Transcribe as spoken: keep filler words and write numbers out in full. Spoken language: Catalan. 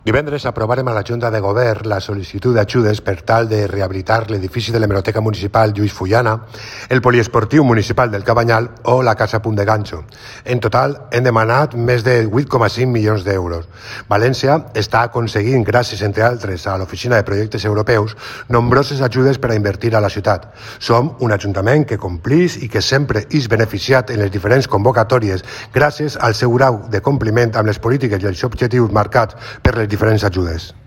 Divendres aprovarem a la Junta de Govern la sol·licitud d'ajudes per tal de rehabilitar l'edifici de l'Hemeroteca Municipal Lluís Fullana, el Poliesportiu Municipal del Cabanyal o la Casa Punt de Ganxo. En total, hem demanat més de vuit coma cinc milions d'euros. València està aconseguint, gràcies, entre altres, a l'Oficina de Projectes Europeus, nombroses ajudes per a invertir a la ciutat. Som un ajuntament que complís i que sempre és beneficiat en les diferents convocatòries gràcies al seu grau de compliment amb les polítiques i els objectius marcats per les diferents ajudes.